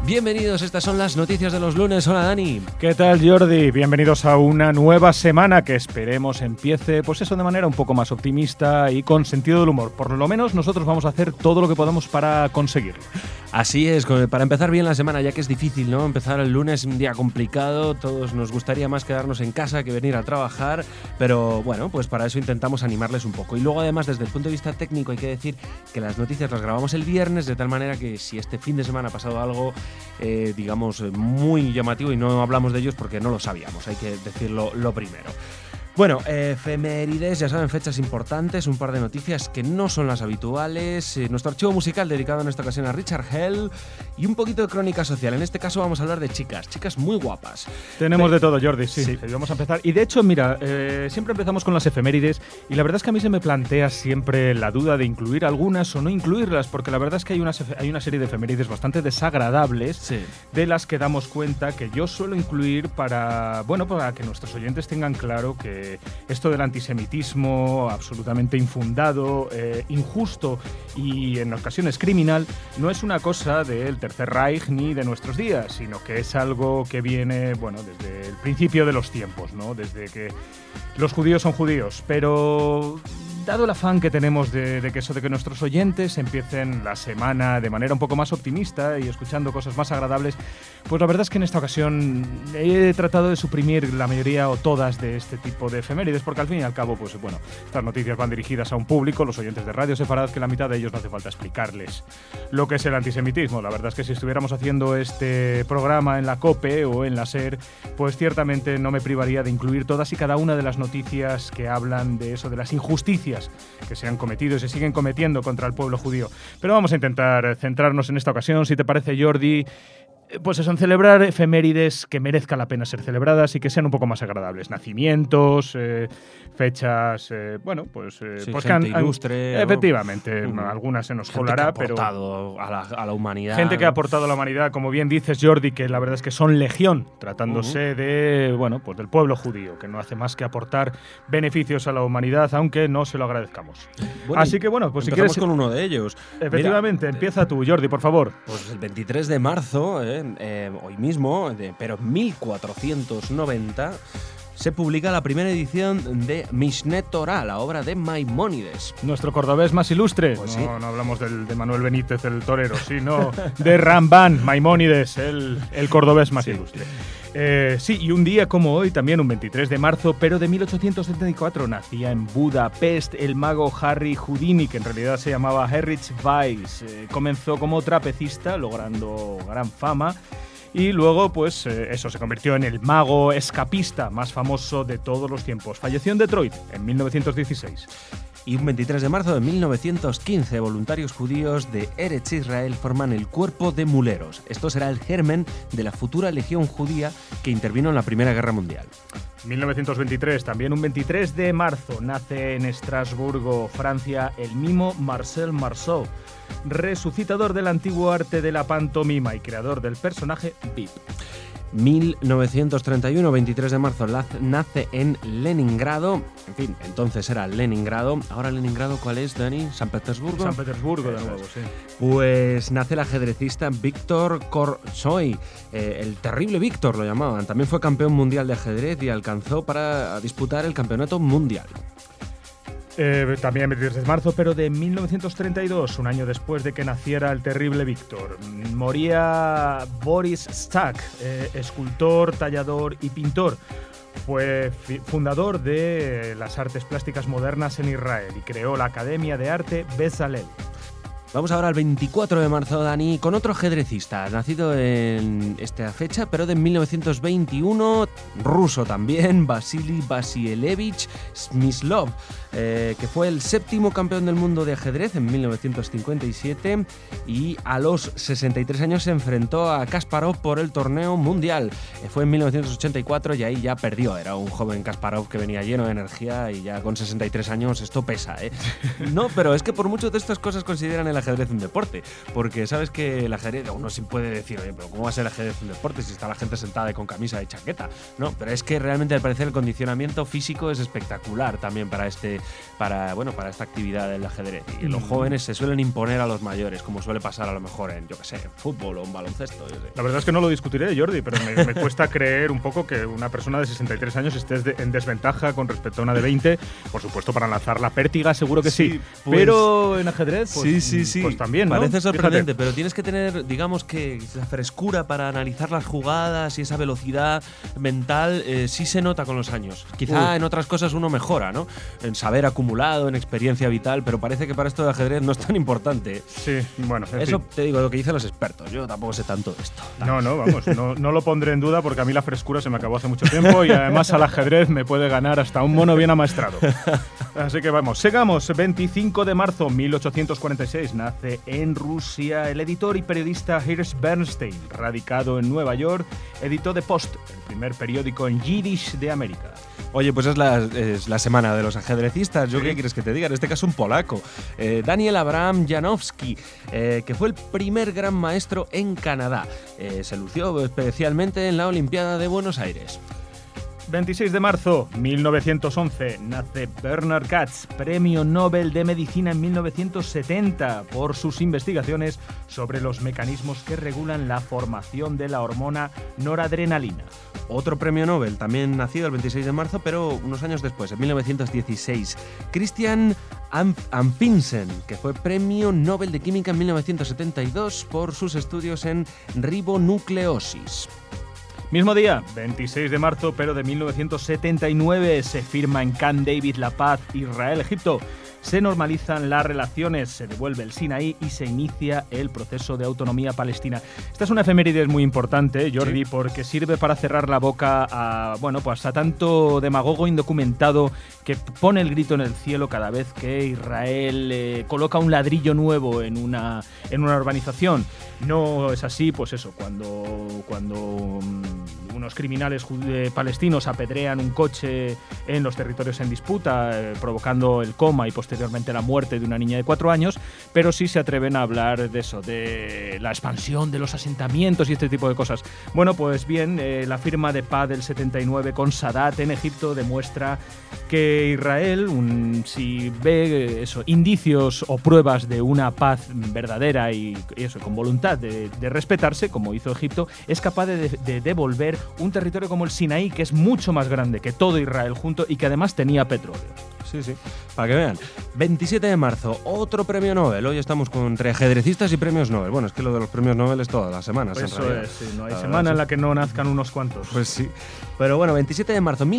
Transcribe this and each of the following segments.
Bienvenidos, estas son las noticias de los lunes. Hola Dani. ¿Qué tal Jordi? Bienvenidos a una nueva semana que esperemos empiece, pues eso, de manera un poco más optimista y con sentido del humor. Por lo menos nosotros vamos a hacer todo lo que podamos para conseguirlo. Así es, para empezar bien la semana, ya que es difícil, ¿no? Empezar el lunes, un día complicado, todos nos gustaría más quedarnos en casa que venir a trabajar, pero bueno, pues para eso intentamos animarles un poco. Y luego además, desde el punto de vista técnico, hay que decir que las noticias las grabamos el viernes, de tal manera que si este fin de semana ha pasado algo, digamos, muy llamativo y no hablamos de ellos porque no lo sabíamos, hay que decirlo lo primero. Bueno, efemérides, ya saben, fechas importantes, un par de noticias que no son las habituales, nuestro archivo musical dedicado en esta ocasión a Richard Hell y un poquito de crónica social. En este caso vamos a hablar de chicas muy guapas. Tenemos de todo, Jordi, sí. Vamos a empezar. Y de hecho, mira, siempre empezamos con las efemérides y la verdad es que a mí se me plantea siempre la duda de incluir algunas o no incluirlas, porque la verdad es que hay una serie de efemérides bastante desagradables de las que damos cuenta que yo suelo incluir para que nuestros oyentes tengan claro que esto del antisemitismo absolutamente infundado, injusto y en ocasiones criminal no es una cosa del Tercer Reich ni de nuestros días, sino que es algo que viene, desde el principio de los tiempos, ¿no? Desde que los judíos son judíos, pero dado el afán que tenemos de que nuestros oyentes empiecen la semana de manera un poco más optimista y escuchando cosas más agradables, pues la verdad es que en esta ocasión he tratado de suprimir la mayoría o todas de este tipo de efemérides, porque al fin y al cabo, estas noticias van dirigidas a un público, los oyentes de Radio Sefarad, que la mitad de ellos no hace falta explicarles lo que es el antisemitismo. La verdad es que si estuviéramos haciendo este programa en la COPE o en la SER, pues ciertamente no me privaría de incluir todas y cada una de las noticias que hablan de eso, de las injusticias que se han cometido y se siguen cometiendo contra el pueblo judío. Pero vamos a intentar centrarnos en esta ocasión, si te parece, Jordi, pues eso, en celebrar efemérides que merezcan la pena ser celebradas y que sean un poco más agradables. Nacimientos, fechas, gente ilustre. Efectivamente, algunas se nos colará, pero gente que ha aportado a la humanidad. Gente que ha aportado a la humanidad, como bien dices, Jordi, que la verdad es que son legión, tratándose del pueblo judío, que no hace más que aportar beneficios a la humanidad, aunque no se lo agradezcamos. Así que pues si quieres con uno de ellos. Efectivamente, empieza tú, Jordi, por favor. Pues el 23 de marzo, hoy mismo, pero en 1490, se publica la primera edición de Mishneh Torah, la obra de Maimónides. Nuestro cordobés más ilustre. Pues no hablamos de Manuel Benítez, el torero, sino de Ramban, Maimónides, el cordobés más ilustre. Y un día como hoy, también un 23 de marzo, pero de 1874, nacía en Budapest el mago Harry Houdini, que en realidad se llamaba Heinrich Weiss. Comenzó como trapecista, logrando gran fama. Y luego, se convirtió en el mago escapista más famoso de todos los tiempos. Falleció en Detroit en 1916. Y un 23 de marzo de 1915, voluntarios judíos de Eretz Israel forman el Cuerpo de Muleros. Esto será el germen de la futura legión judía que intervino en la Primera Guerra Mundial. 1923, también un 23 de marzo, nace en Estrasburgo, Francia, el mimo Marcel Marceau, resucitador del antiguo arte de la pantomima y creador del personaje Vip. 1931, 23 de marzo, nace en Leningrado. En fin, entonces era Leningrado. Ahora Leningrado, ¿cuál es, Dani? ¿San Petersburgo? San Petersburgo, de nuevo, sí. Pues nace el ajedrecista Víctor Korchnoi. El terrible Víctor lo llamaban. También fue campeón mundial de ajedrez y alcanzó para disputar el campeonato mundial. También 23 de marzo, pero de 1932, un año después de que naciera el terrible Víctor. Moría Boris Stack, escultor, tallador y pintor. Fue fundador de las artes plásticas modernas en Israel y creó la Academia de Arte Bezalel. Vamos ahora al 24 de marzo, Dani, con otro ajedrecista, nacido en esta fecha, pero de 1921, ruso también, Vasily Vasilyevich Smyslov, que fue el 7º campeón del mundo de ajedrez en 1957 y a los 63 años se enfrentó a Kasparov por el torneo mundial. Fue en 1984 y ahí ya perdió, era un joven Kasparov que venía lleno de energía y ya con 63 años esto pesa, ¿eh? No, pero es que por mucho de estas cosas consideran el ajedrez un deporte, porque sabes que el ajedrez, uno sí puede decir, oye, pero ¿cómo va a ser el ajedrez un deporte si está la gente sentada y con camisa y chaqueta? No, pero es que realmente al parecer el condicionamiento físico es espectacular también para esta actividad del ajedrez. Y los jóvenes se suelen imponer a los mayores, como suele pasar a lo mejor en, yo qué sé, en fútbol o en baloncesto. Yo sé. La verdad es que no lo discutiré, Jordi, pero me cuesta creer un poco que una persona de 63 años esté en desventaja con respecto a una de 20. Por supuesto, para lanzar la pértiga seguro que sí. Pues, pero en ajedrez, pues, sí. pues también, ¿no? Parece sorprendente, Fíjate. pero tienes que tener, digamos que la frescura para analizar las jugadas y esa velocidad mental sí se nota con los años. Quizá en otras cosas uno mejora, ¿no? En saber acumulado, en experiencia vital, pero parece que para esto de ajedrez no es tan importante. Sí, bueno, en Eso fin. te digo, lo que dicen los expertos. Yo tampoco sé tanto de esto. No, vamos, no lo pondré en duda porque a mí la frescura se me acabó hace mucho tiempo y además al ajedrez me puede ganar hasta un mono bien amaestrado. Así que vamos, sigamos. 25 de marzo 1846 nace en Rusia el editor y periodista Hirsch Bernstein, radicado en Nueva York, editó The Post, el primer periódico en yiddish de América. Oye, pues es la semana de los ajedrecistas. ¿Yo qué quieres que te diga? En este caso un polaco. Daniel Abraham Janowski, que fue el primer gran maestro en Canadá. Se lució especialmente en la Olimpiada de Buenos Aires. 26 de marzo 1911 nace Bernard Katz, Premio Nobel de Medicina en 1970 por sus investigaciones sobre los mecanismos que regulan la formación de la hormona noradrenalina. Otro premio Nobel, también nacido el 26 de marzo, pero unos años después, en 1916. Christian Amundsen, que fue Premio Nobel de Química en 1972 por sus estudios en ribonucleosis. Mismo día, 26 de marzo, pero de 1979, se firma en Camp David la paz Israel-Egipto. Se normalizan las relaciones, se devuelve el Sinaí y se inicia el proceso de autonomía palestina. Esta es una efeméride muy importante, Jordi, porque sirve para cerrar la boca pues a tanto demagogo indocumentado que pone el grito en el cielo cada vez que Israel coloca un ladrillo nuevo en una urbanización. No es así, pues eso, cuando unos criminales palestinos apedrean un coche en los territorios en disputa, provocando el coma y posteriormente la muerte de una niña de 4 años, pero sí se atreven a hablar de eso, de la expansión de los asentamientos y este tipo de cosas. Bueno, pues bien, la firma de paz del 79 con Sadat en Egipto demuestra que Israel, si ve indicios o pruebas de una paz verdadera y eso, con voluntad de respetarse, como hizo Egipto, es capaz de devolver un territorio como el Sinaí, que es mucho más grande que todo Israel junto y que además tenía petróleo. Sí, para que vean. 27 de marzo, otro premio Nobel. Hoy estamos entre ajedrecistas y premios Nobel. Bueno, es que lo de los premios Nobel es todas las semanas, pues en realidad. Eso es, sí, no hay semana en la que no nazcan unos cuantos. Pues sí. Pero bueno, 27 de marzo,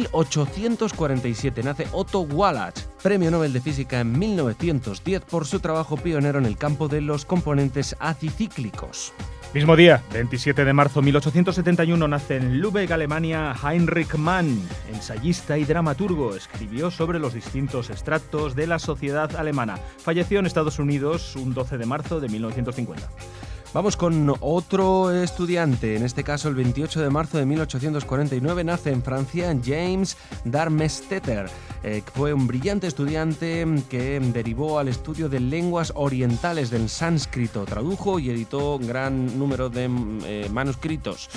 1847, nace Otto Wallach, Premio Nobel de Física en 1910 por su trabajo pionero en el campo de los componentes acicíclicos. Mismo día, 27 de marzo 1871, nace en Lübeck, Alemania, Heinrich Mann, ensayista y dramaturgo. Escribió sobre los distintos estratos de la sociedad alemana. Falleció en Estados Unidos un 12 de marzo de 1950. Vamos con otro estudiante, en este caso el 28 de marzo de 1849 nace en Francia James Darmesteter, que fue un brillante estudiante que derivó al estudio de lenguas orientales del sánscrito, tradujo y editó un gran número de manuscritos.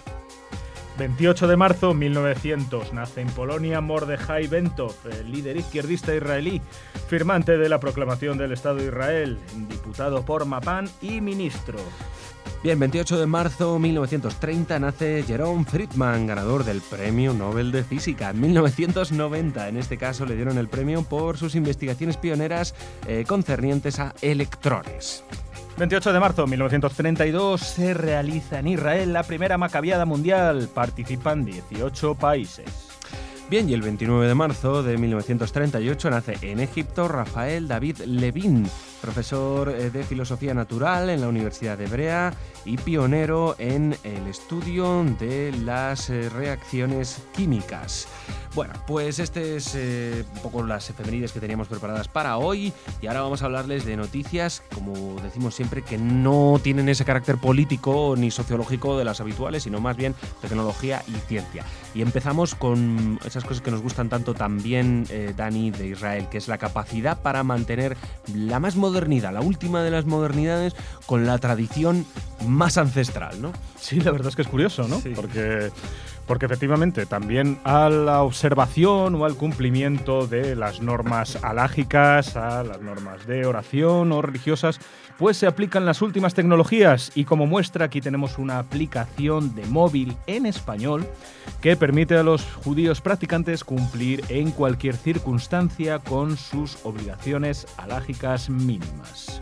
28 de marzo 1900, nace en Polonia Mordechai Bentov, el líder izquierdista israelí, firmante de la proclamación del Estado de Israel, diputado por Mapán y ministro. Bien, 28 de marzo 1930 nace Jerome Friedman, ganador del Premio Nobel de Física. En 1990, en este caso, le dieron el premio por sus investigaciones pioneras concernientes a electrones. 28 de marzo de 1932 se realiza en Israel la primera Macabiada mundial. Participan 18 países. Bien, y el 29 de marzo de 1938 nace en Egipto Rafael David Levin, profesor de Filosofía Natural en la Universidad de Hebrea y pionero en el estudio de las reacciones químicas. Bueno, pues este es un poco las efemérides que teníamos preparadas para hoy y ahora vamos a hablarles de noticias, como decimos siempre, que no tienen ese carácter político ni sociológico de las habituales, sino más bien tecnología y ciencia. Y empezamos con esas cosas que nos gustan tanto también, Dani, de Israel, que es la capacidad para mantener la más modernidad, la última de las modernidades, con la tradición más ancestral, ¿no? Sí, la verdad es que es curioso, ¿no? Sí. Porque efectivamente también a la observación o al cumplimiento de las normas alágicas, a las normas de oración o religiosas, pues se aplican las últimas tecnologías. Y como muestra, aquí tenemos una aplicación de móvil en español que permite a los judíos practicantes cumplir en cualquier circunstancia con sus obligaciones alágicas mínimas.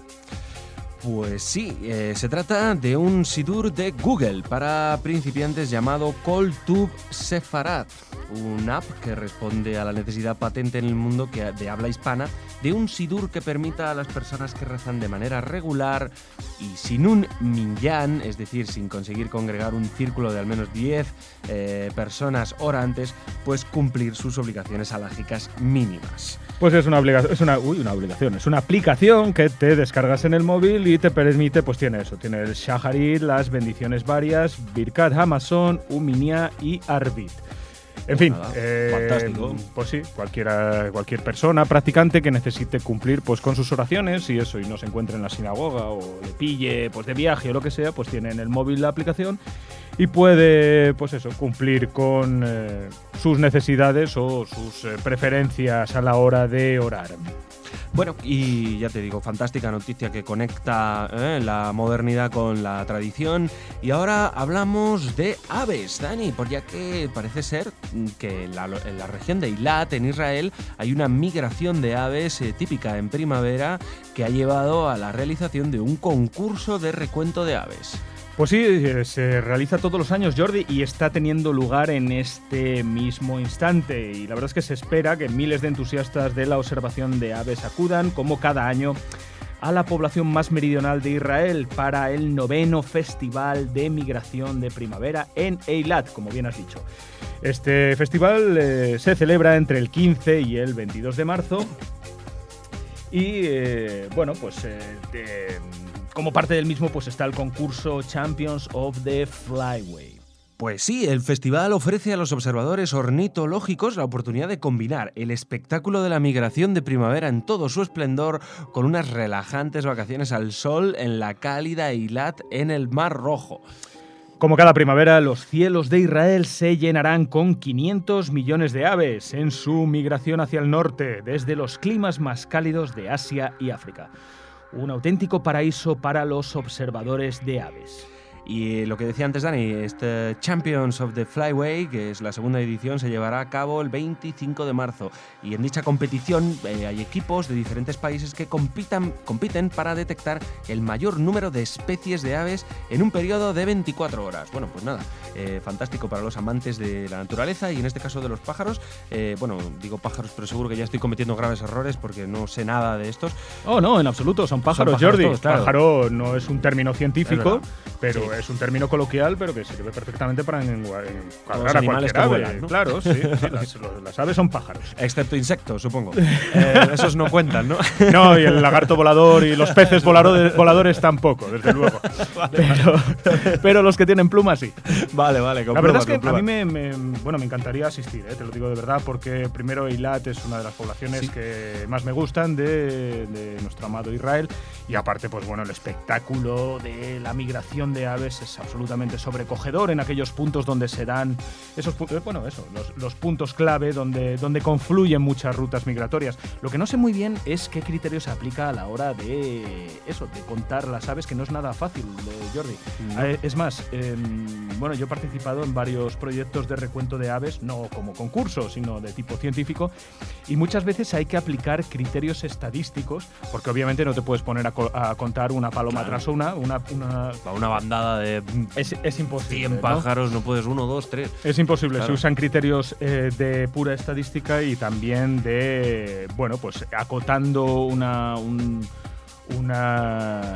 Pues sí, se trata de un sidur de Google para principiantes llamado Kol Tuv Sefarad, una app que responde a la necesidad patente en el mundo de habla hispana de un sidur que permita a las personas que rezan de manera regular y sin un minyan, es decir, sin conseguir congregar un círculo de al menos 10 personas orantes, pues cumplir sus obligaciones alágicas mínimas. Pues es una obligación, es una aplicación que te descargas en el móvil y te permite, pues tiene el Shaharit, las bendiciones varias, Birkat Hamazon, Uminia y Arbit. En fin, fantástico. Pues sí, cualquier persona practicante que necesite cumplir pues con sus oraciones y eso, y no se encuentre en la sinagoga o le pille pues de viaje o lo que sea, pues tiene en el móvil la aplicación y puede pues eso, cumplir con sus necesidades o sus preferencias a la hora de orar. Bueno, y ya te digo, fantástica noticia que conecta la modernidad con la tradición. Y ahora hablamos de aves, Dani, por ya que parece ser que en la región de Eilat, en Israel, hay una migración de aves típica en primavera que ha llevado a la realización de un concurso de recuento de aves. Pues sí, se realiza todos los años, Jordi, y está teniendo lugar en este mismo instante. Y la verdad es que se espera que miles de entusiastas de la observación de aves acudan, como cada año, a la población más meridional de Israel para el 9º Festival de Migración de Primavera en Eilat, como bien has dicho. Este festival se celebra entre el 15 y el 22 de marzo y, como parte del mismo pues está el concurso Champions of the Flyway. Pues sí, el festival ofrece a los observadores ornitológicos la oportunidad de combinar el espectáculo de la migración de primavera en todo su esplendor con unas relajantes vacaciones al sol en la cálida Eilat en el Mar Rojo. Como cada primavera, los cielos de Israel se llenarán con 500 millones de aves en su migración hacia el norte, desde los climas más cálidos de Asia y África. Un auténtico paraíso para los observadores de aves. Y lo que decía antes Dani, este Champions of the Flyway, que es la segunda edición, se llevará a cabo el 25 de marzo. Y en dicha competición hay equipos de diferentes países que compiten para detectar el mayor número de especies de aves en un periodo de 24 horas. Bueno, pues nada, fantástico para los amantes de la naturaleza y en este caso de los pájaros. Digo pájaros, pero seguro que ya estoy cometiendo graves errores porque no sé nada de estos. Oh, no, en absoluto, son pájaros, Jordi. Todos, claro. Pájaro no es un término científico, pero es un término coloquial, pero que sirve perfectamente para encuadrar a cualquier ave. Vuelan, ¿no? Claro, sí, las aves son pájaros. Excepto insectos, supongo. Esos no cuentan, ¿no? No, y el lagarto volador y los peces voladores tampoco, desde luego. Pero los que tienen plumas, sí. Vale, la verdad es que a mí me encantaría asistir, te lo digo de verdad, porque primero Eilat es una de las poblaciones que más me gustan de nuestro amado Israel, y aparte, pues bueno, el espectáculo de la migración de aves es absolutamente sobrecogedor en aquellos puntos donde se dan los puntos clave donde confluyen muchas rutas migratorias. Lo que no sé muy bien es qué criterio se aplica a la hora de contar las aves, que no es nada fácil, Jordi. Es más, yo he participado en varios proyectos de recuento de aves, no como concurso, sino de tipo científico, y muchas veces hay que aplicar criterios estadísticos, porque obviamente no te puedes poner a contar una paloma tras una bandada de es imposible, 100 pájaros, no puedes 1, 2, 3. Es imposible, claro. Se usan criterios de pura estadística y también de, acotando una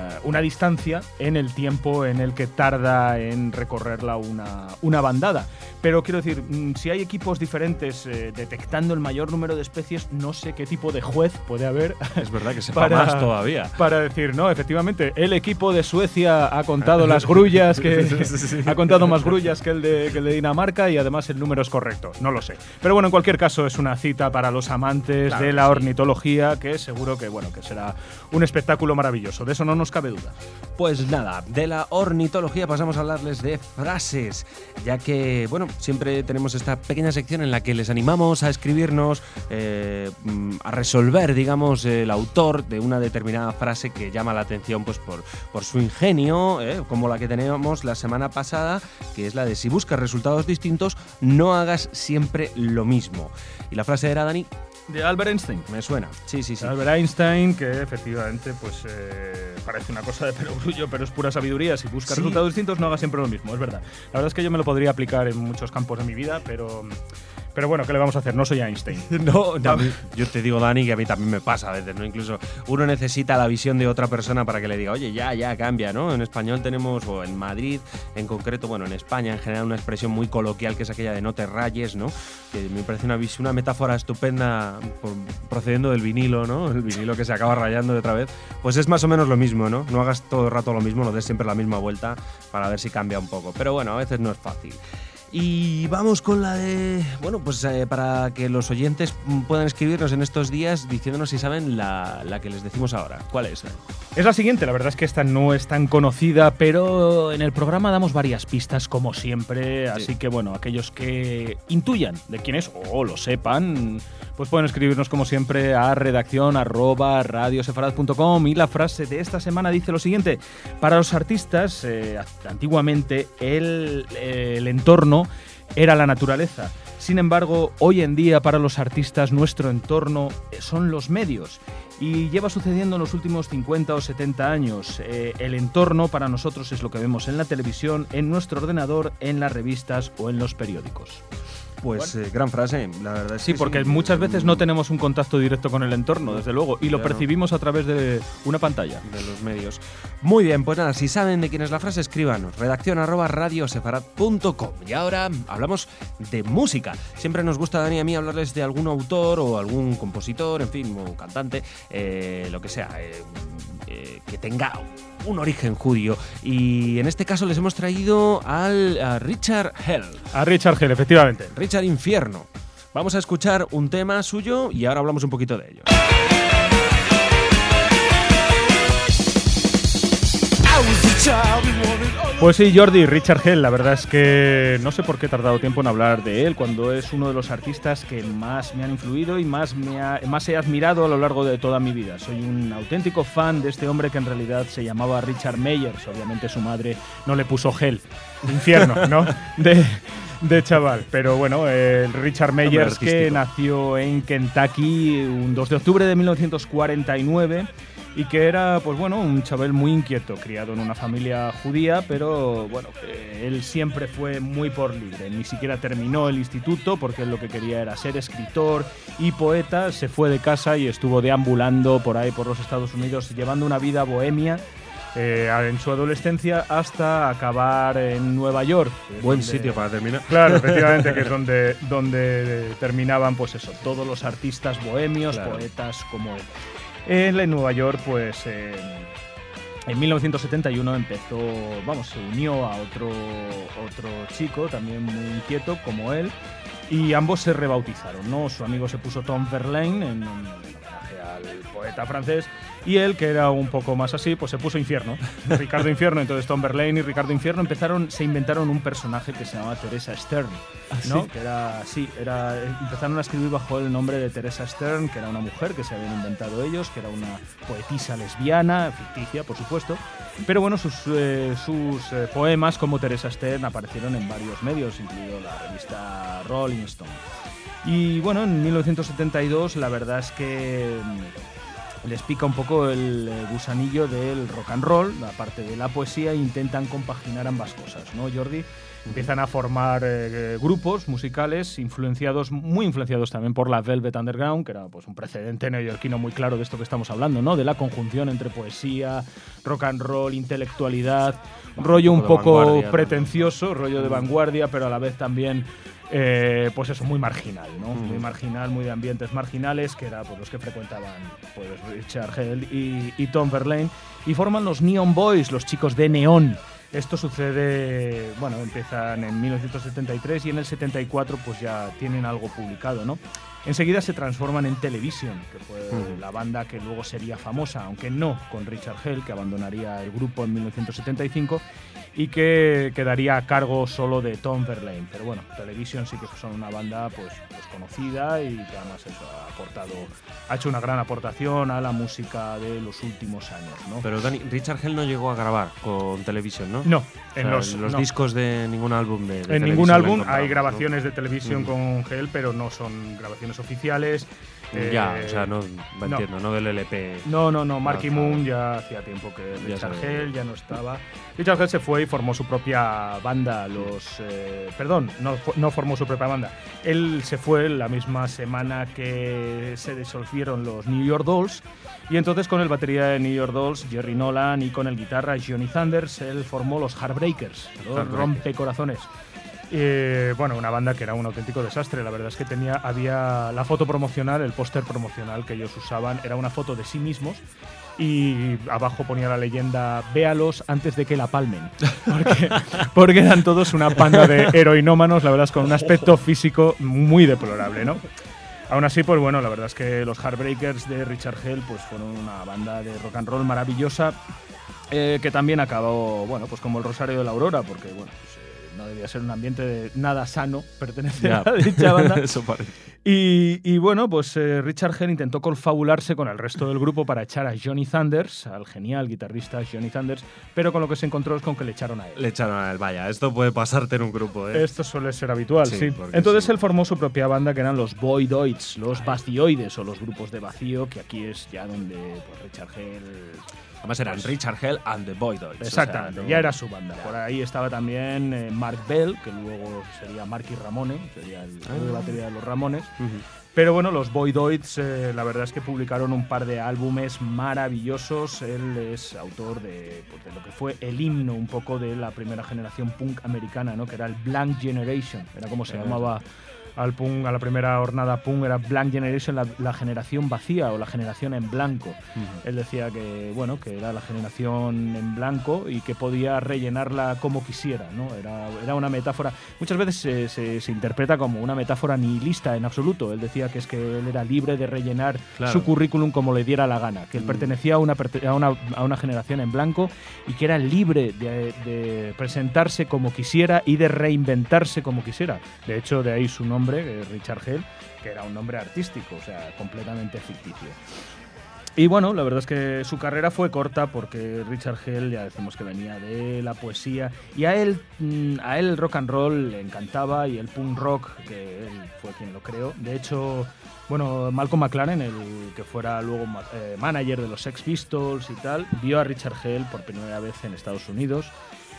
distancia en el tiempo en el que tarda en recorrerla una bandada. Pero quiero decir, si hay equipos diferentes detectando el mayor número de especies, no sé qué tipo de juez puede haber. Es verdad que sepa más todavía. Para decir, no, efectivamente, el equipo de Suecia ha contado las grullas, ha contado más grullas que el de Dinamarca y además el número es correcto. No lo sé. Pero bueno, en cualquier caso es una cita para los amantes de la ornitología, que seguro que será un espectáculo maravilloso. De eso no nos cabe duda. Pues nada, de la ornitología pasamos a hablarles de frases, ya que, bueno, siempre tenemos esta pequeña sección en la que les animamos a escribirnos, a resolver, digamos, el autor de una determinada frase que llama la atención pues por su ingenio, como la que teníamos la semana pasada, que es la de si buscas resultados distintos, no hagas siempre lo mismo. Y la frase era, Dani, de Albert Einstein. Me suena, sí. Albert Einstein, que efectivamente pues parece una cosa de perogrullo, pero es pura sabiduría. Si buscas resultados distintos, no hagas siempre lo mismo, es verdad. La verdad es que yo me lo podría aplicar en muchos campos de mi vida, pero bueno, ¿qué le vamos a hacer? No soy Einstein. No, yo te digo, Dani, que a mí también me pasa a veces, ¿no? Incluso uno necesita la visión de otra persona para que le diga, oye, ya cambia, ¿no? En español tenemos, o en Madrid en concreto, bueno, en España en general, una expresión muy coloquial que es aquella de no te rayes, ¿no? Que me parece una metáfora estupenda procediendo del vinilo, ¿no? El vinilo que se acaba rayando de otra vez. Pues es más o menos lo mismo, ¿no? No hagas todo el rato lo mismo, no des siempre la misma vuelta para ver si cambia un poco. Pero bueno, a veces no es fácil. Y vamos con la de... Bueno, pues para que los oyentes puedan escribirnos en estos días diciéndonos si saben la que les decimos ahora. ¿Cuál es? Es la siguiente, la verdad es que esta no es tan conocida, pero en el programa damos varias pistas, como siempre, así que bueno, aquellos que intuyan de quién es o lo sepan, pues pueden escribirnos como siempre a redacción@radiosefarad.com. Y la frase de esta semana dice lo siguiente: para los artistas, antiguamente el entorno era la naturaleza. Sin embargo, hoy en día para los artistas nuestro entorno son los medios. Y lleva sucediendo en los últimos 50 o 70 años. El entorno para nosotros es lo que vemos en la televisión, en nuestro ordenador, en las revistas o en los periódicos. Pues bueno, gran frase, la verdad es que sí, porque muchas veces no tenemos un contacto directo con el entorno, desde luego, y lo percibimos a través de una pantalla. De los medios. Muy bien, pues nada, si saben de quién es la frase, escríbanos. redacción@radiosefarad.com. Y ahora hablamos de música. Siempre nos gusta, Dani, a mí hablarles de algún autor o algún compositor, en fin, o cantante, lo que sea, que tenga un origen judío. Y en este caso les hemos traído a Richard Hell. A Richard Hell, efectivamente. Richard Infierno. Vamos a escuchar un tema suyo y ahora hablamos un poquito de ello. Pues sí, Jordi, Richard Hell, la verdad es que no sé por qué he tardado tiempo en hablar de él, cuando es uno de los artistas que más me han influido y más he admirado a lo largo de toda mi vida. Soy un auténtico fan de este hombre que en realidad se llamaba Richard Meyers. Obviamente su madre no le puso Hell, infierno, ¿no? De chaval, pero bueno, Richard Meyers, que nació en Kentucky un 2 de octubre de 1949 y que era, pues bueno, un chaval muy inquieto, criado en una familia judía, pero bueno, él siempre fue muy por libre, ni siquiera terminó el instituto porque él lo que quería era ser escritor y poeta. Se fue de casa y estuvo deambulando por ahí, por los Estados Unidos, llevando una vida bohemia en su adolescencia hasta acabar en Nueva York. Buen sitio para terminar. Claro, efectivamente, que es donde terminaban, pues eso, todos los artistas bohemios, claro, poetas como él. En Nueva York, pues en 1971 se unió a otro chico también muy inquieto como él, y ambos se rebautizaron, ¿no? Su amigo se puso Tom Verlaine en homenaje al poeta francés, y él, que era un poco más así, pues se puso Infierno, Ricardo Infierno. Entonces Tom Verlaine y Ricardo Infierno se inventaron un personaje que se llamaba Teresa Stern, ¿no? ¿Sí? Empezaron a escribir bajo el nombre de Teresa Stern, que era una mujer que se habían inventado ellos, que era una poetisa lesbiana, ficticia, por supuesto. Pero bueno, sus poemas como Teresa Stern aparecieron en varios medios, incluido la revista Rolling Stone. Y bueno, en 1972 la verdad es que les pica un poco el gusanillo del rock and roll, aparte de la poesía, e intentan compaginar ambas cosas, ¿no, Jordi? Empiezan a formar grupos musicales muy influenciados también por la Velvet Underground, que era pues un precedente neoyorquino muy claro de esto que estamos hablando, ¿no? De la conjunción entre poesía, rock and roll, intelectualidad, rollo un poco pretencioso, rollo de vanguardia, pero a la vez también pues eso, muy marginal, ¿no? Muy marginal, muy de ambientes marginales, que era pues los que frecuentaban pues Richard Hell y Tom Verlaine, y forman los Neon Boys, los chicos de neón. Esto sucede, bueno, empiezan en 1973 y en el 74 pues ya tienen algo publicado, ¿no? Enseguida se transforman en Television, que fue la banda que luego sería famosa, aunque no con Richard Hell, que abandonaría el grupo en 1975 y que quedaría a cargo solo de Tom Verlaine. Pero bueno, Television sí que son una banda pues conocida y que además eso ha hecho una gran aportación a la música de los últimos años, ¿no? Pero Dani, Richard Hell no llegó a grabar con Television, ¿no? No, o sea, en los discos de ningún álbum de en ningún álbum hay grabaciones, ¿no?, de Television con Hell, pero no son grabaciones oficiales. O sea, no entiendo, no del LP. No, Marky Moon ya hacía tiempo que Richard Hell ya no estaba. Richard Hell se fue y formó su propia banda, no formó su propia banda. Él se fue la misma semana que se disolvieron los New York Dolls, y entonces con el batería de New York Dolls, Jerry Nolan, y con el guitarra Johnny Thunders, él formó los Heartbreakers, los rompecorazones. Bueno, una banda que era un auténtico desastre. La verdad es que había la foto promocional, el póster promocional que ellos usaban, era una foto de sí mismos y abajo ponía la leyenda: véalos antes de que la palmen. Porque eran todos una panda de heroinómanos, la verdad es, con un aspecto físico muy deplorable, ¿no? Aún así, pues bueno, la verdad es que los Heartbreakers de Richard Hell pues fueron una banda de rock and roll maravillosa, que también acabó, bueno, pues como el Rosario de la Aurora, porque bueno, pues, no debía ser un ambiente de nada sano pertenecer a dicha banda. Eso parece. Y bueno, pues Richard Hell intentó confabularse con el resto del grupo para echar a Johnny Thunders, al genial guitarrista Johnny Thunders, pero con lo que se encontró es con que le echaron a él. Le echaron a él, vaya, esto puede pasarte en un grupo, ¿eh? Esto suele ser habitual, sí. Entonces él formó su propia banda, que eran los Voidoids, los vacioides, o los grupos de vacío, que aquí es ya donde pues, Richard Hell... Además eran Richard Hell and the Voidoids. Exactamente, o sea, ya era su banda. Por ahí estaba también Mark Bell, que luego sería Marky Ramone, sería el de batería de los Ramones. Pero bueno, los Voidoids, la verdad es que publicaron un par de álbumes maravillosos. Él es autor de lo que fue el himno un poco de la primera generación punk americana, ¿no? Que era el Blank Generation, era como se llamaba al punk, a la primera hornada punk, era Blank Generation, la generación vacía o la generación en blanco. Él decía que, bueno, que era la generación en blanco y que podía rellenarla como quisiera, ¿no? Era una metáfora, muchas veces se interpreta como una metáfora nihilista en absoluto. Él decía que es que él era libre de rellenar su currículum como le diera la gana, que él pertenecía a una generación en blanco y que era libre de presentarse como quisiera y de reinventarse como quisiera. De hecho, de ahí su nombre, Richard Hell, que era un nombre artístico, o sea, completamente ficticio. Y bueno, la verdad es que su carrera fue corta porque Richard Hell, ya decimos que venía de la poesía, y a él el rock and roll le encantaba, y el punk rock, que él fue quien lo creó. De hecho, bueno, Malcolm McLaren, el que fuera luego manager de los Sex Pistols y tal, vio a Richard Hell por primera vez en Estados Unidos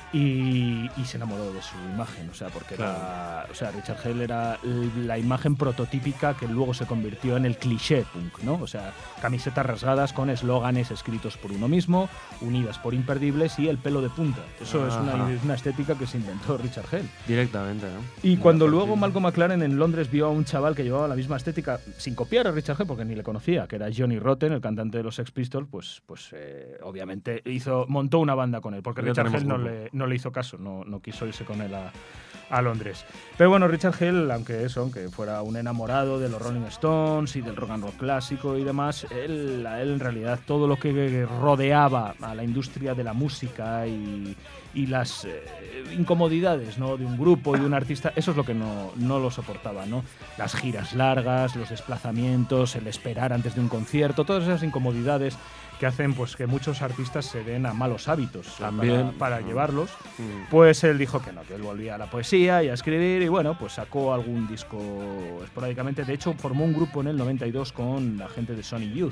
y se enamoró de su imagen, o sea, porque Richard Hell era la imagen prototípica que luego se convirtió en el cliché punk, ¿no? O sea, camisetas rasgadas con eslóganes escritos por uno mismo, unidas por imperdibles, y el pelo de punta. Eso es una estética que se inventó Richard Hell. Directamente, ¿no? Y cuando luego Malcolm McLaren en Londres vio a un chaval que llevaba la misma estética, sin copiar a Richard Hell, porque ni le conocía, que era Johnny Rotten, el cantante de los Sex Pistols, pues obviamente montó una banda con él, porque Richard Hell no le hizo caso, no quiso irse con él a Londres. Pero bueno, Richard Hell, aunque fuera un enamorado de los Rolling Stones y del rock and roll clásico y demás, él en realidad todo lo que rodeaba a la industria de la música y las incomodidades, ¿no?, de un grupo y de un artista, eso es lo que no lo soportaba, ¿no? Las giras largas, los desplazamientos, el esperar antes de un concierto, todas esas incomodidades que hacen pues que muchos artistas se den a malos hábitos para llevarlos. Pues él dijo que no, que él volvía a la poesía y a escribir, y bueno, pues sacó algún disco esporádicamente. De hecho, formó un grupo en el 92 con la gente de Sony Youth.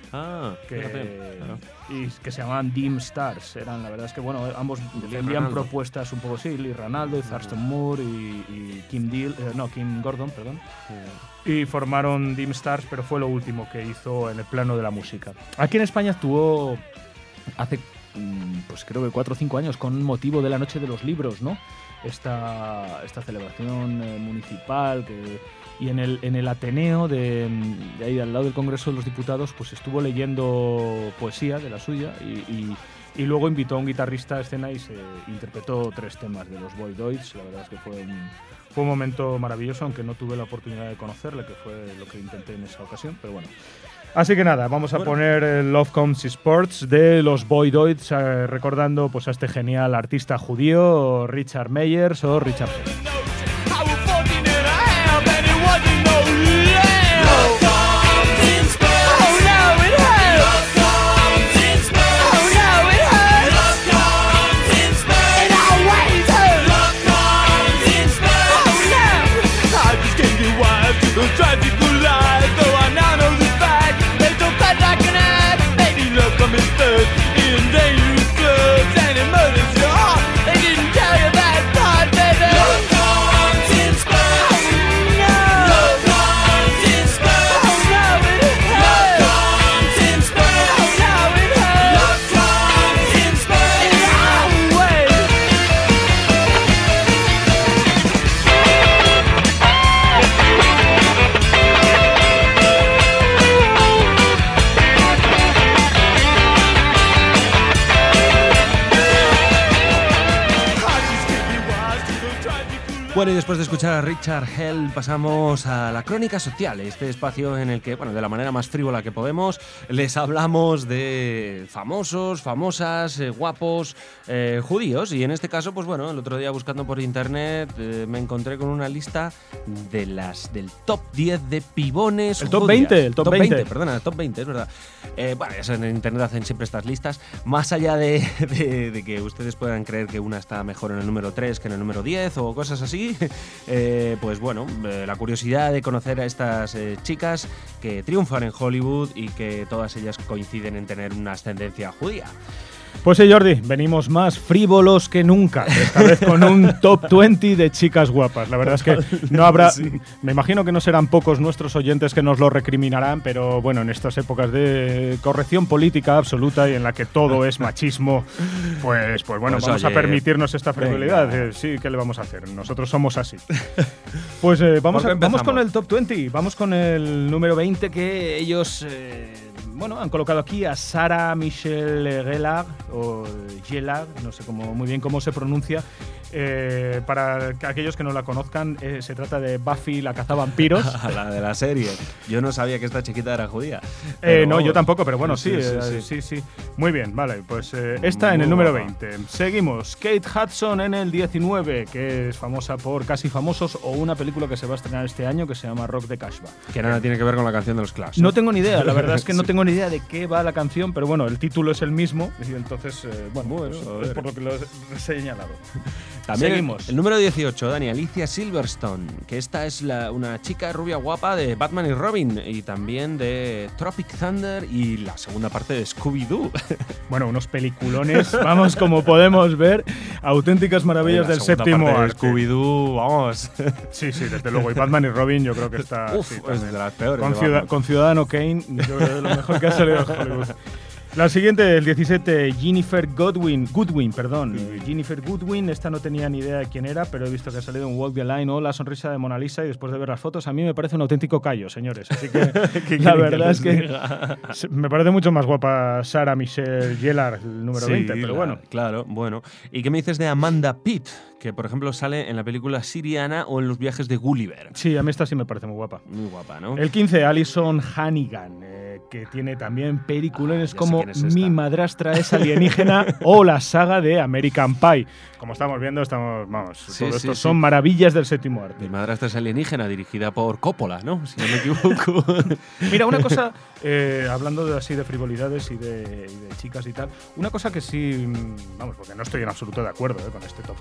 y que se llamaban Dim Stars. La verdad es que bueno, ambos vendían propuestas un poco así, Lee Ranaldo y Thurston Moore y Kim Gordon, perdón. Y formaron Dim Stars, pero fue lo último que hizo en el plano de la música. Aquí en España actuó hace pues creo que 4 o 5 años con motivo de la Noche de los Libros, ¿no? Esta celebración municipal y en el Ateneo de ahí al lado del Congreso de los Diputados, pues estuvo leyendo poesía de la suya y luego invitó a un guitarrista a escena y se interpretó 3 temas de los Voidoids. La verdad es que fue un momento maravilloso, aunque no tuve la oportunidad de conocerle, que fue lo que intenté en esa ocasión, pero bueno. Así que nada, vamos a poner Love Comes Sports de los Voidoids, recordando pues a este genial artista judío, Richard Meyers o Richard Hell. Bueno, y después de escuchar a Richard Hell pasamos a la Crónica Social, este espacio en el que, bueno, de la manera más frívola que podemos, les hablamos de famosos, famosas, guapos, judíos. Y en este caso, pues bueno, el otro día buscando por internet me encontré con una lista del top 10 de pibones El top 20, el top 20. Perdona, el top 20, es verdad. Bueno, ya saben, en internet hacen siempre estas listas. Más allá de que ustedes puedan creer que una está mejor en el número 3 que en el número 10 o cosas así, pues bueno, la curiosidad de conocer a estas chicas que triunfan en Hollywood y que todas ellas coinciden en tener una ascendencia judía. Pues sí, Jordi, venimos más frívolos que nunca, esta vez con un top 20 de chicas guapas. La verdad es que no habrá, me imagino que no serán pocos nuestros oyentes que nos lo recriminarán, pero bueno, en estas épocas de corrección política absoluta y en la que todo es machismo, pues bueno, vamos a permitirnos esta frivolidad. Sí, ¿qué le vamos a hacer? Nosotros somos así. Pues vamos con el top 20, vamos con el número 20 que ellos... Bueno, han colocado aquí a Sarah Michelle Gellar, o Gellar, no sé muy bien cómo se pronuncia. Para aquellos que no la conozcan, se trata de Buffy la cazavampiros. La de la serie. Yo no sabía que esta chiquita era judía. No, yo tampoco, pero bueno, sí. Muy bien, vale, pues esta en el número 20. Seguimos. Kate Hudson en el 19, que es famosa por Casi Famosos o una película que se va a estrenar este año que se llama Rock de Cashba. Que nada tiene que ver con la canción de los Clash. No tengo ni idea, la verdad es que no tengo ni idea de qué va la canción, pero bueno, el título es el mismo y entonces, bueno es por lo que lo he señalado. También seguimos. El número 18, Dani, Alicia Silverstone, que esta es una chica rubia guapa de Batman y Robin y también de Tropic Thunder y la segunda parte de Scooby-Doo. Bueno, unos peliculones, vamos, como podemos ver, auténticas maravillas del séptimo arte. Scooby-Doo, vamos. Sí, desde luego, y Batman y Robin yo creo que está... es de las peores. Con Ciudadano Kane, yo creo que es lo mejor que ha salido de Hollywood. La siguiente, el 17, Ginnifer Goodwin, Ginnifer Goodwin, esta no tenía ni idea de quién era, pero he visto que ha salido en Walk the Line o La sonrisa de Mona Lisa y después de ver las fotos a mí me parece un auténtico callo, señores. Así que la verdad es que me parece mucho más guapa Sarah Michelle Gellar, el número 20, pero bueno. Claro, bueno. ¿Y qué me dices de Amanda Pitt? Que, por ejemplo, sale en la película Siriana o en Los viajes de Gulliver. Sí, a mí esta sí me parece muy guapa. Muy guapa, ¿no? El 15, Alison Hannigan, que tiene también peliculones como Mi madrastra es alienígena o la saga de American Pie. Como estamos viendo, todo esto son maravillas del séptimo arte. Mi madrastra es alienígena, dirigida por Coppola, ¿no? Si no me equivoco. Mira, una cosa, hablando así de frivolidades y de chicas y tal, una cosa que sí, vamos, porque no estoy en absoluto de acuerdo con este top 20,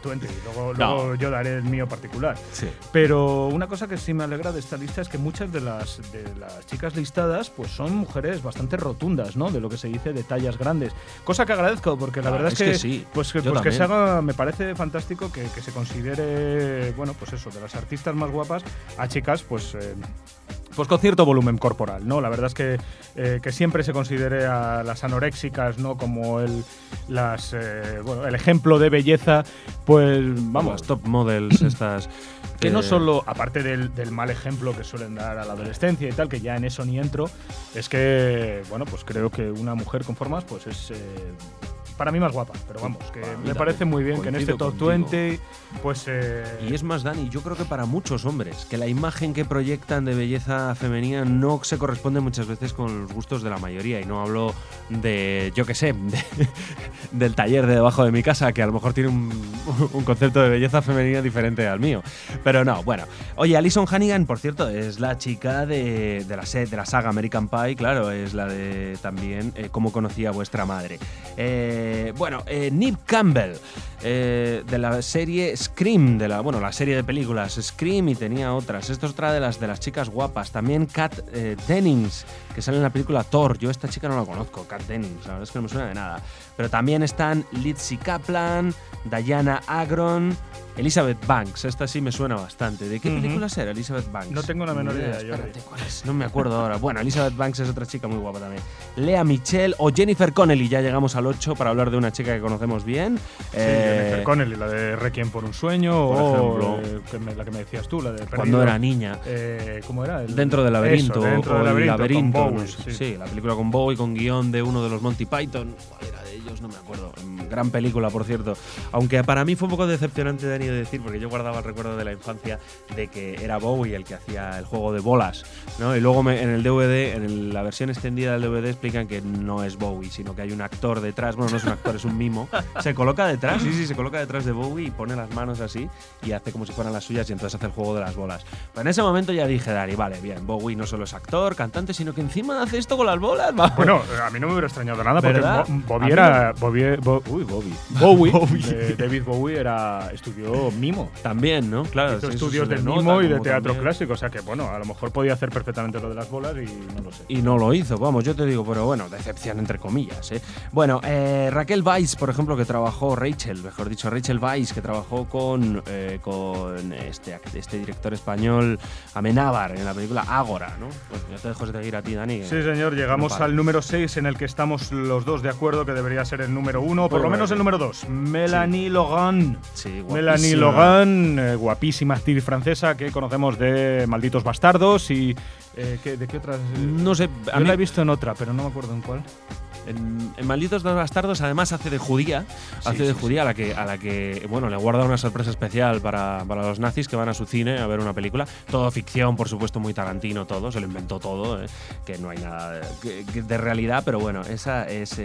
luego yo daré el mío particular. Sí. Pero una cosa que sí me alegra de esta lista es que muchas de las chicas listadas pues son mujeres bastante rotundas, ¿no? De lo que se dice de tallas grandes. Cosa que agradezco, porque la verdad es que sí. pues que se haga, me parece fantástico que se considere, bueno, pues eso, de las artistas más guapas a chicas, pues con cierto volumen corporal, ¿no? La verdad es que siempre se considere a las anoréxicas, ¿no? Como el ejemplo de belleza, pues vamos. Las top models estas. Que no solo, aparte del mal ejemplo que suelen dar a la adolescencia y tal, que ya en eso ni entro, es que, bueno, pues creo que una mujer con formas, pues es para mí más guapa, pero vamos, que me parece muy bien que en este top 20, pues... Y es más, Dani, yo creo que para muchos hombres, que la imagen que proyectan de belleza femenina no se corresponde muchas veces con los gustos de la mayoría, y no hablo de, yo qué sé, del taller de debajo de mi casa, que a lo mejor tiene un concepto de belleza femenina diferente al mío, pero no, bueno. Oye, Alyson Hannigan, por cierto, es la chica de la saga American Pie, claro, es la de también Cómo conocí a vuestra madre. Neve Campbell, de la serie Scream, la serie de películas Scream, y tenía otras. Esto es otra de las chicas guapas. También Kat Dennings, que sale en la película Thor. Yo esta chica no la conozco, Kat Dennings, la verdad es que no me suena de nada. Pero también están Lizzie Kaplan, Diana Agron, Elizabeth Banks. Esta sí me suena bastante. ¿De qué película será Elizabeth Banks? No tengo la menor idea. Espérate, ¿cuál es? No me acuerdo ahora. Bueno, Elizabeth Banks es otra chica muy guapa también. Lea Michele o Jennifer Connelly. Ya llegamos al 8 para hablar de una chica que conocemos bien. Sí, Jennifer Connelly, la de Requiem por un sueño, por ejemplo, la que me decías tú, la de Perdido. Cuando era niña. ¿Cómo era? Dentro del laberinto. Dentro del laberinto. Con Bowie, sí, la película con Bowie, con guión de uno de los Monty Python. ¿Cuál era de ellos? No me acuerdo. Gran película, por cierto. Aunque para mí fue un poco decepcionante, Dani, de decir, porque yo guardaba el recuerdo de la infancia de que era Bowie el que hacía el juego de bolas, ¿no? Y luego en el DVD, en la versión extendida del DVD, explican que no es Bowie, sino que hay un actor detrás. Bueno, no es un actor, es un mimo. Se coloca detrás, se coloca detrás de Bowie y pone las manos así y hace como si fueran las suyas, y entonces hace el juego de las bolas. Pero en ese momento ya dije, Dani, vale, bien, Bowie no solo es actor, cantante, sino que encima hace esto con las bolas. Bueno, a mí no me hubiera extrañado nada, ¿verdad? Porque Bowie, David Bowie estudió mimo. También, ¿no? Claro. Hizo estudios de mimo y de teatro clásico, o sea que, bueno, a lo mejor podía hacer perfectamente lo de las bolas y no lo sé. Y no lo hizo, vamos, yo te digo, pero bueno, decepción entre comillas, ¿eh? Bueno, Raquel Weisz, por ejemplo, que trabajó, Rachel Weisz, que trabajó con este director español Amenábar en la película Ágora, ¿no? Pues ya te dejo seguir a ti, Dani. Sí, señor, llegamos al número 6, en el que estamos los dos de acuerdo que debería ser el número 1, por lo menos el número 2. Melanie Logan. Sí, guapísima. Melanie Logan, guapísima actriz francesa que conocemos de Malditos Bastardos y... ¿de qué otras? No sé. Yo la he visto en otra, pero no me acuerdo en cuál. En Malditos Bastardos además hace de judía, a la que bueno, le guarda una sorpresa especial para los nazis que van a su cine a ver una película. Todo ficción, por supuesto, muy Tarantino, todo, se lo inventó todo, que no hay nada de realidad, pero bueno, esa es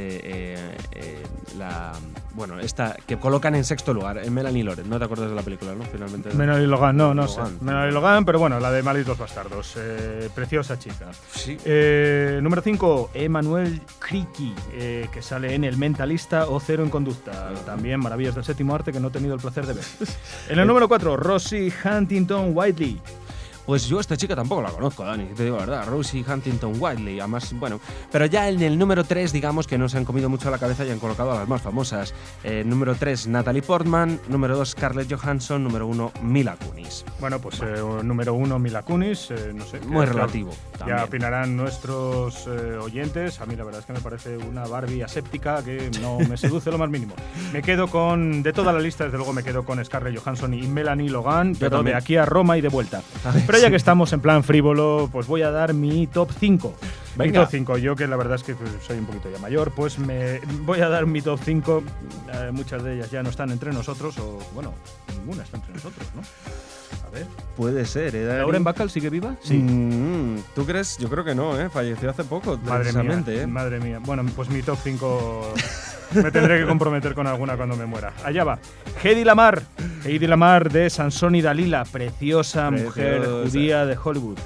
esta que colocan en sexto lugar, en Melanie Laurent. No te acuerdas de la película, ¿no? Finalmente. Melanie Logan, no sé. Melanie Logan, pero bueno, la de Malditos Bastardos. Preciosa chica. Sí. Número 5, Emmanuel Criqui, que sale en El Mentalista o Cero en Conducta. También Maravillas del Séptimo Arte, que no he tenido el placer de ver. En el número 4, Rosie Huntington Whiteley. Pues yo a esta chica tampoco la conozco, Dani, te digo la verdad. Rosie Huntington Whiteley, además, bueno. Pero ya en el número 3, digamos que no se han comido mucho la cabeza y han colocado a las más famosas. Número 3, Natalie Portman. Número 2, Scarlett Johansson. Número 1, Mila Kunis. Bueno, pues número 1, Mila Kunis. No sé. Muy relativo. También. Ya opinarán nuestros oyentes. A mí la verdad es que me parece una Barbie aséptica que no me seduce lo más mínimo. Me quedo con, de toda la lista, desde luego me quedo con Scarlett Johansson y Melanie Logan, pero también. De aquí a Roma y de vuelta. Pero ya que estamos en plan frívolo, pues voy a dar mi top 5. Mi top 5, yo que la verdad es que soy un poquito ya mayor, pues me voy a dar mi top 5. Muchas de ellas ya no están entre nosotros, o bueno, ninguna está entre nosotros, ¿no? A ver. Puede ser, ¿eh? ¿Lauren Bacall sigue viva? Sí. ¿Tú crees? Yo creo que no, ¿eh? Falleció hace poco, precisamente. Madre mía. Bueno, pues mi top 5 me tendré que comprometer con alguna cuando me muera. Allá va. Hedy Lamar de Sansón y Dalila, preciosa mujer judía de Hollywood.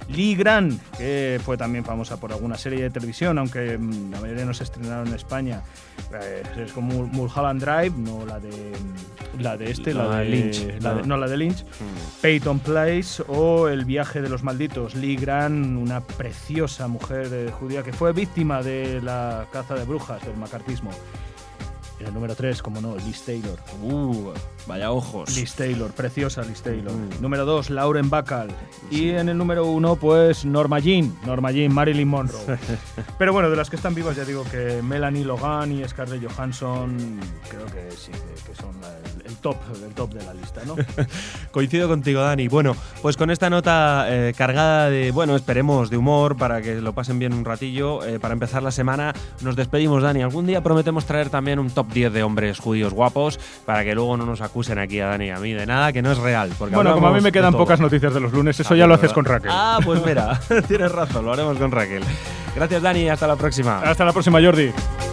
Lee Grant, que fue también famosa por alguna serie de televisión, aunque la mayoría no se estrenaron en España. Es como Mulholland Drive, no la de Lynch. La de Lynch. Peyton Place o El viaje de los malditos. Lee Grant, una preciosa mujer judía que fue víctima de la caza de brujas, del macartismo. En el número 3, como no, Liz Taylor. Vaya ojos. Liz Taylor, preciosa Liz Taylor. Número 2, Lauren Bacall. Y en el número 1, pues Norma Jean, Marilyn Monroe. Pero bueno, de las que están vivas ya digo que Melanie Logan y Scarlett Johansson creo que sí, que son el top de la lista, ¿no? Coincido contigo, Dani. Bueno, pues con esta nota cargada de, bueno, esperemos, de humor, para que lo pasen bien un ratillo, para empezar la semana, nos despedimos, Dani. Algún día prometemos traer también un top 10 de hombres judíos guapos, para que luego no nos acusen aquí a Dani y a mí de nada que no es real. Porque bueno, como a mí me quedan pocas noticias de los lunes, eso ya lo haces con Raquel. Pues mira, tienes razón, lo haremos con Raquel. Gracias, Dani, hasta la próxima. Hasta la próxima, Jordi.